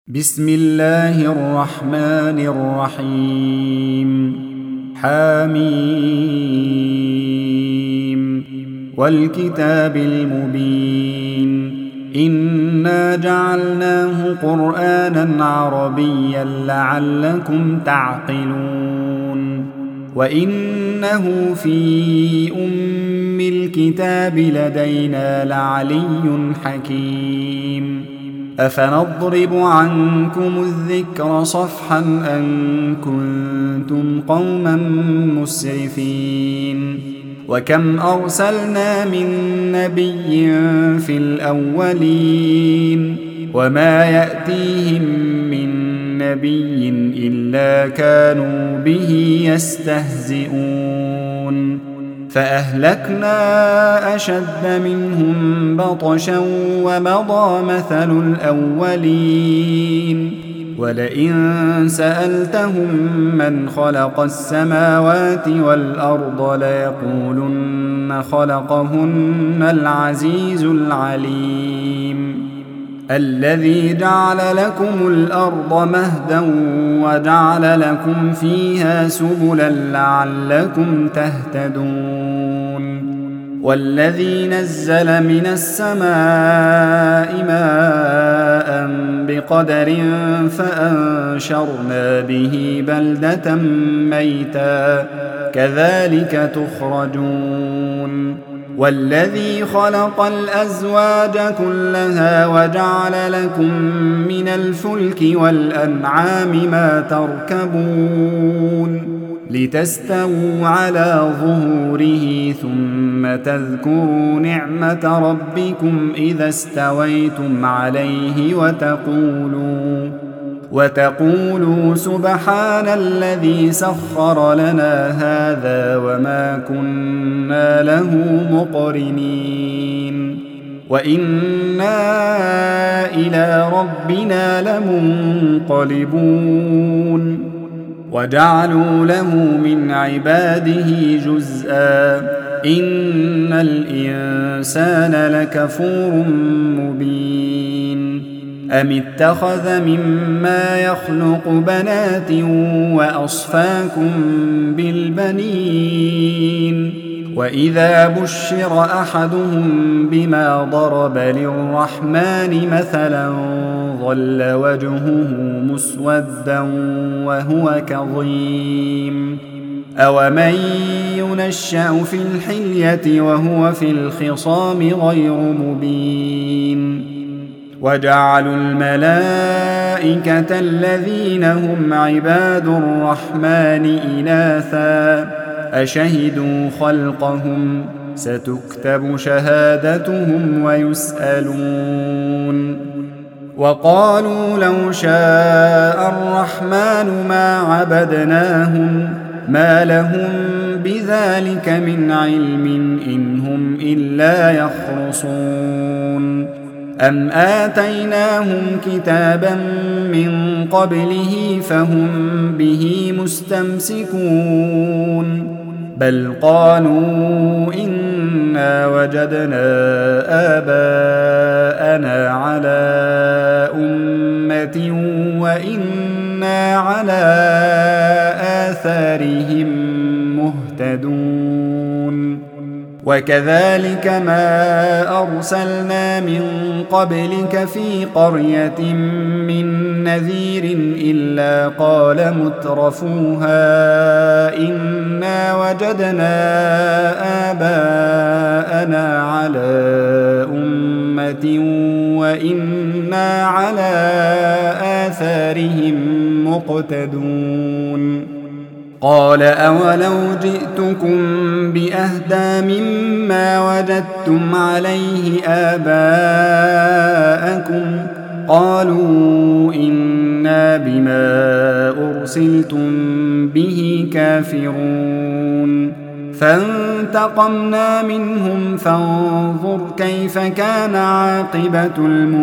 بسم الله الرحمن الرحيم حميم والكتاب المبين إنا جعلناه قرآنا عربيا لعلكم تعقلون وإنه في أم الكتاب لدينا لعلي حكيم أفنضرب عنكم الذكر صفحا أن كنتم قوما مسرفين وكم أرسلنا من نبي في الأولين وما يأتيهم من نبي إلا كانوا به يستهزئون فأهلكنا أشد منهم بطشا ومضى مثل الأولين ولئن سألتهم من خلق السماوات والأرض ليقولن خلقهن العزيز العليم الذي جعل لكم الأرض مهدا وجعل لكم فيها سبلا لعلكم تهتدون والذي نزل من السماء ماء بقدر فأنشرنا به بلدة ميتا كذلك تخرجون والذي خلق الأزواج كلها وجعل لكم من الفلك والأنعام ما تركبون لتستووا على ظهوره ثم تذكروا نعمة ربكم إذا استويتم عليه وتقولوا سبحان الذي سخر لنا هذا وما كنا له مقرنين وإنا إلى ربنا لمنقلبون وجعلوا له من عباده جزءا إن الإنسان لكفور مبين أم اتخذ مما يخلق بنات وأصفاكم بالبنين وإذا بشر أحدهم بما ضرب للرحمن مثلا ظل وجهه مسودا وهو كظيم أومن ينشأ في الحلية وهو في الخصام غير مبين وجعلوا الملائكة الذين هم عباد الرحمن إناثا أشهدوا خلقهم ستكتب شهادتهم ويسألون وقالوا لو شاء الرحمن ما عبدناهم ما لهم بذلك من علم إن هم إلا يخرصون أم آتيناهم كتابا من قبله فهم به مستمسكون بل قالوا إنا وجدنا آباءنا على أمة وإنا على آثارهم مهتدون وكذلك ما أرسلنا من قبلك في قرية من نذير إلا قال مترفوها إنا وجدنا آباءنا على أمة وإنا على آثارهم مقتدون قال أولو جئتكم بأهدى مما وجدتم عليه آباءكم قالوا إنا بما أرسلتم به كافرون فانتقمنا منهم فانظر كيف كان عاقبة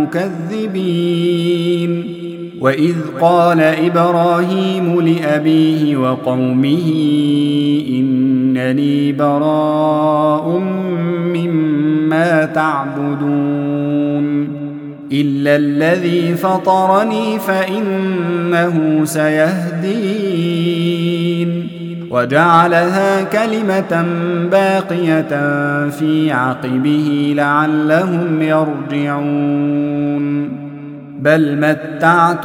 المكذبين وإذ قال إبراهيم لأبيه وقومه إنني براء مما تعبدون إلا الذي فطرني فإنه سيهدين وجعلها كلمة باقية في عقبه لعلهم يرجعون بل متعت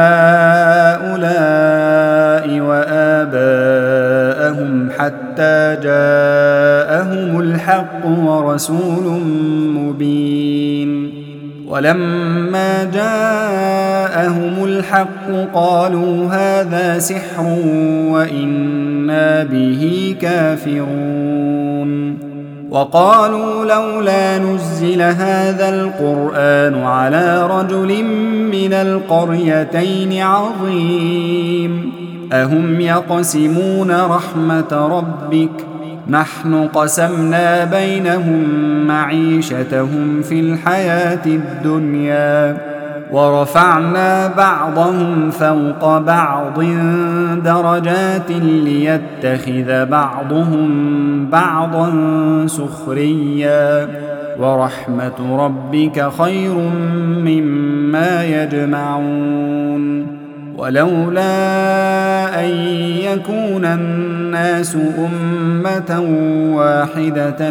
هؤلاء وآباءهم حتى جاءهم الحق ورسول مبين ولما جاءهم الحق قالوا هذا سحر وإنا به كافرون وقالوا لولا نزل هذا القرآن على رجل من القريتين عظيم أهم يقسمون رحمة ربك نحن قسمنا بينهم معيشتهم في الحياة الدنيا ورفعنا بعضهم فوق بعض درجات ليتخذ بعضهم بعضا سخريا ورحمة ربك خير مما يجمعون ولولا أن يكون الناس أمة واحدة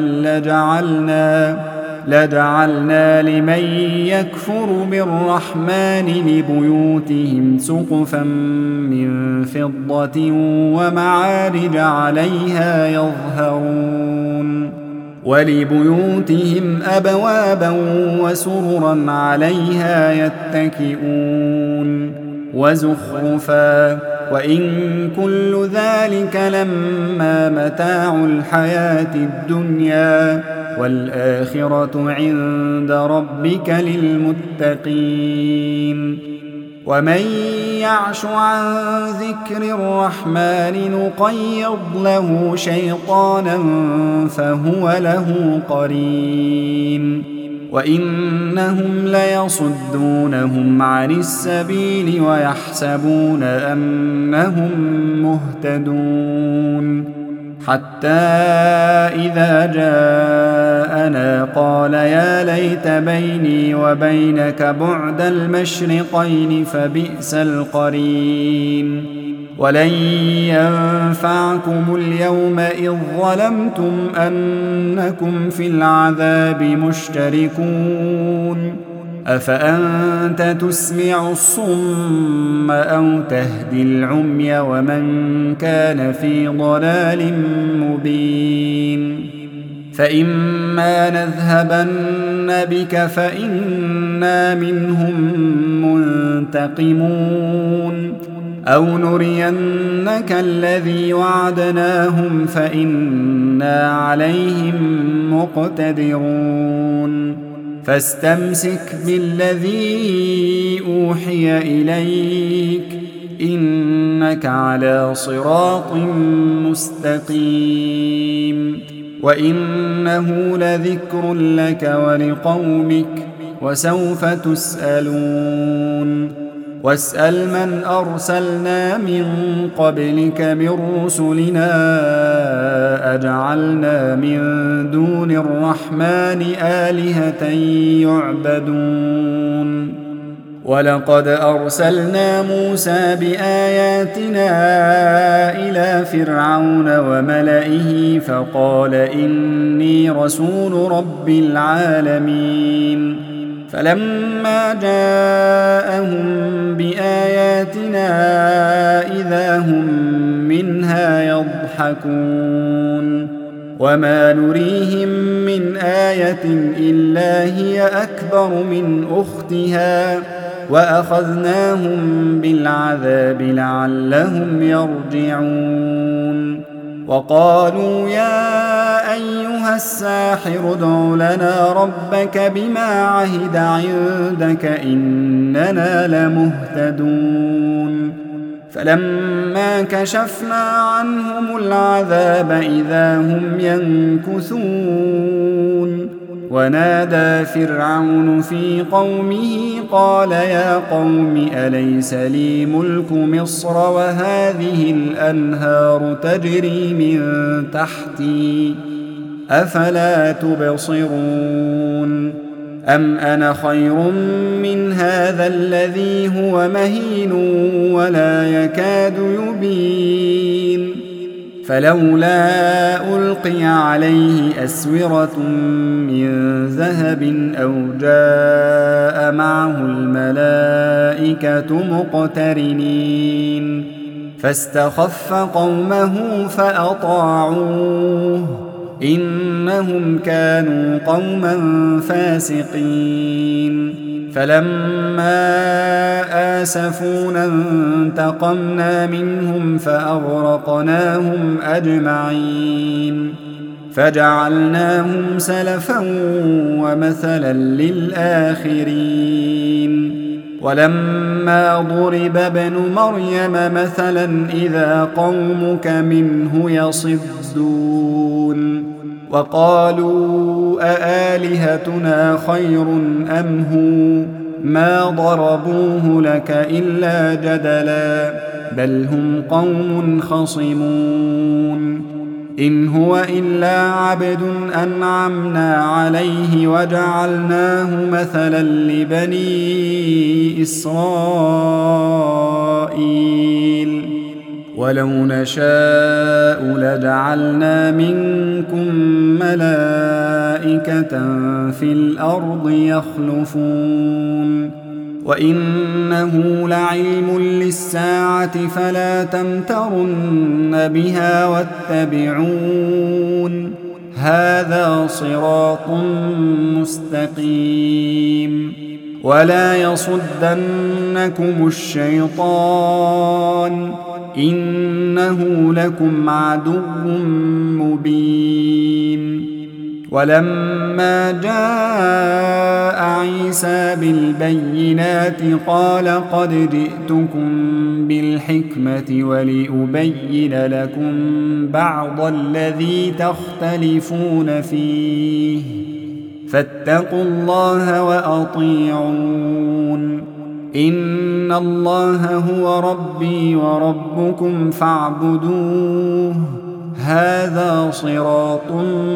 لجعلنا لمن يكفر بالرحمن لبيوتهم سقفا من فضة ومعارج عليها يظهرون ولبيوتهم أبوابا وسررا عليها يتكئون وزخرفا وإن كل ذلك لما متاع الحياة الدنيا والآخرة عند ربك للمتقين ومن يعش عن ذكر الرحمن نقيض له شيطانا فهو له قرين وإنهم ليصدونهم عن السبيل ويحسبون أنهم مهتدون حتى إذا جاءنا قال يا ليت بيني وبينك بعد المشرقين فبئس القرين ولن ينفعكم اليوم إذ ظلمتم أنكم في العذاب مشتركون أفأنت تسمع الصم أو تهدي العمي ومن كان في ضلال مبين فإما نذهبن بك فإنا منهم منتقمون أو نرينك الذي وعدناهم فإنا عليهم مقتدرون فاستمسك بالذي أوحي إليك إنك على صراط مستقيم وإنه لذكر لك ولقومك وسوف تسألون واسأل من أرسلنا من قبلك من رسلنا أجعلنا من دون الرحمن آلهة يعبدون ولقد أرسلنا موسى بآياتنا إلى فرعون وملئه فقال إني رسول رب العالمين فلما جاءهم بآياتنا إذا هم منها يضحكون وما نريهم من آية إلا هي أكبر من أختها وأخذناهم بالعذاب لعلهم يرجعون وقالوا يا أيها الساحر ادع لنا ربك بما عهد عندك إننا لمهتدون فلما كشفنا عنهم العذاب إذا هم ينكثون ونادى فرعون في قومه قال يا قوم أليس لي ملك مصر وهذه الأنهار تجري من تحتي أفلا تبصرون أم أنا خير من هذا الذي هو مهين ولا يكاد يبين فلولا ألقي عليه أسورة من ذهب أو جاء معه الملائكة مقترنين فاستخف قومه فأطاعوه إنهم كانوا قوما فاسقين فلما آسفونا انتقمنا منهم فأغرقناهم أجمعين فجعلناهم سلفا ومثلا للآخرين ولما ضرب ابن مريم مثلا إذا قومك منه يصدون وقالوا أآلهتنا خير أم هو ما ضربوه لك إلا جدلا بل هم قوم خصمون إن هو إلا عبد أنعمنا عليه وجعلناه مثلا لبني إسرائيل ولو نشاء لجعلنا منكم ملائكة في الأرض يخلفون وإنه لعلم للساعة فلا تمترن بها واتبعون هذا صراط مستقيم ولا يصدنكم الشيطان إنه لكم عدو مبين ولما جاء عيسى بالبينات قال قد جئتكم بالحكمة ولأبين لكم بعض الذي تختلفون فيه فاتقوا الله وأطيعون إن الله هو ربي وربكم فاعبدوه هذا صراط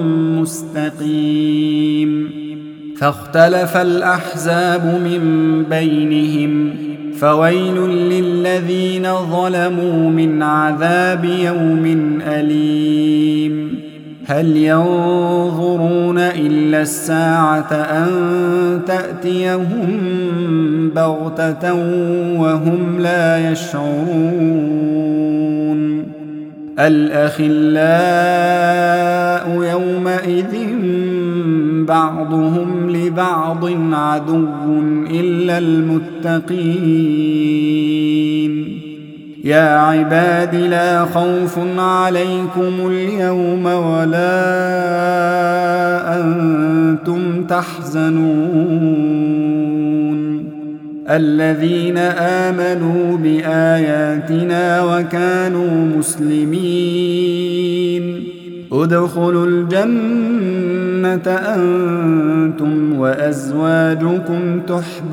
مستقيم فاختلف الأحزاب من بينهم فويل للذين ظلموا من عذاب يوم أليم هل ينظرون إلا الساعة أن تأتيهم بغتة وهم لا يشعرون الأخلاء يومئذ بعضهم لبعض عدو إلا المتقين يا عباد لا خوف عليكم اليوم ولا أنتم تحزنون الذين آمنوا بآياتنا وكانوا مسلمين ادخلوا الجنة أنتم وأزواجكم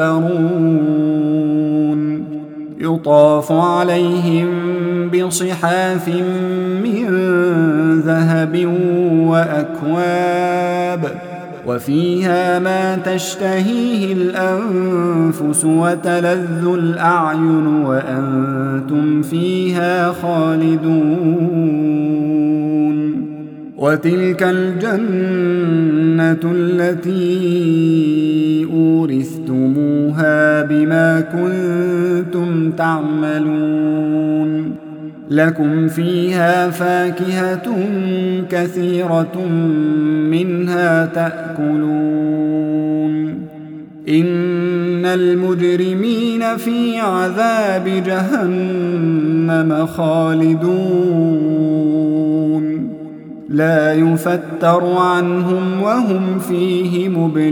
تحبرون يطاف عليهم بصحاف من ذهب وأكواب وفيها ما تشتهيه الأنفس وتلذ الأعين وأنتم فيها خالدون وتلك الجنة التي أورثتموها بما كنتم تعملون لكم فيها فاكهة كثيرة منها تأكلون إن المجرمين في عذاب جهنم خالدون لا يفتر عنهم وهم فيه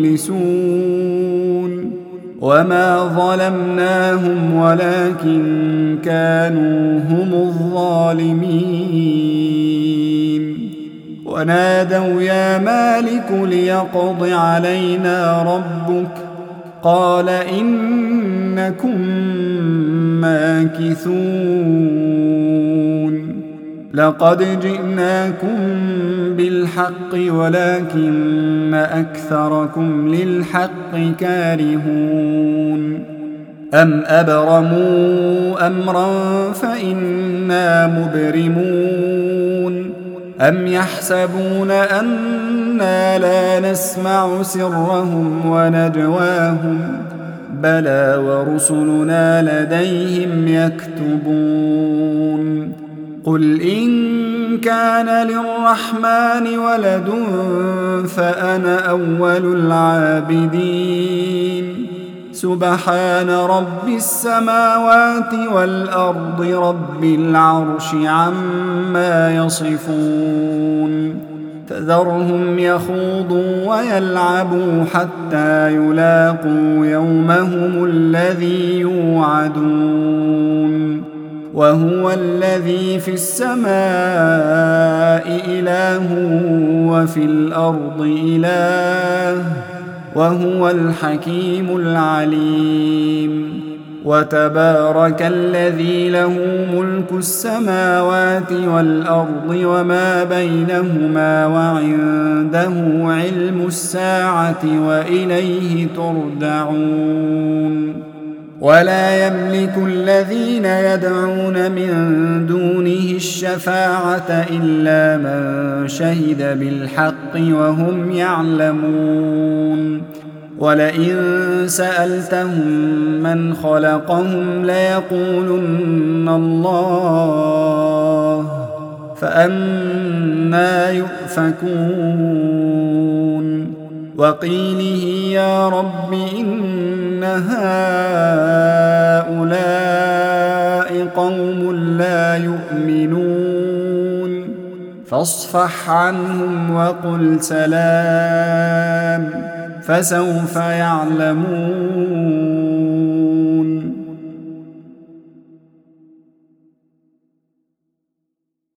مبلسون وما ظلمناهم ولكن كانوا هم الظالمين ونادوا يا مالك ليقض علينا ربك قال إنكم ماكثون لقد جئناكم بالحق ولكن أكثركم للحق كارهون أم أبرموا أمرا فإنا مبرمون أم يحسبون أنا لا نسمع سرهم ونجواهم بلى ورسلنا لديهم يكتبون قل إن كان للرحمن ولد فأنا أول العابدين سبحان رب السماوات والأرض رب العرش عما يصفون فذرهم يخوضوا ويلعبوا حتى يلاقوا يومهم الذي يوعدون وهو الذي في السماء إله وفي الأرض إله وهو الحكيم العليم وتبارك الذي له ملك السماوات والأرض وما بينهما وعنده علم الساعة وإليه ترجعون ولا يملك الذين يدعون من دونه الشفاعة إلا من شهد بالحق وهم يعلمون ولئن سألتهم من خلقهم ليقولن الله فأنى يؤفكون وقيله يا رب إن هؤلاء قوم لا يؤمنون فاصفح عنهم وقل سلام فسوف يعلمون